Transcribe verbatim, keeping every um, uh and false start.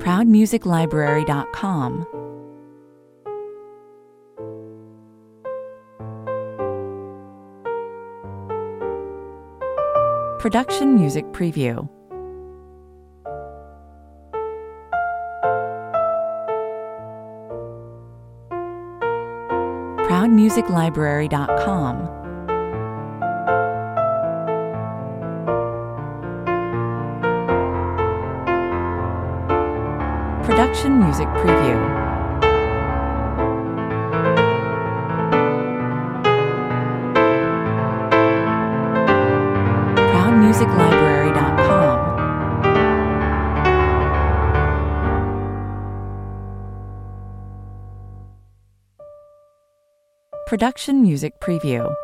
proud music library dot com. Production Music Preview. proud music library dot com. Production Music Preview. proud music library dot com. Production Music Preview.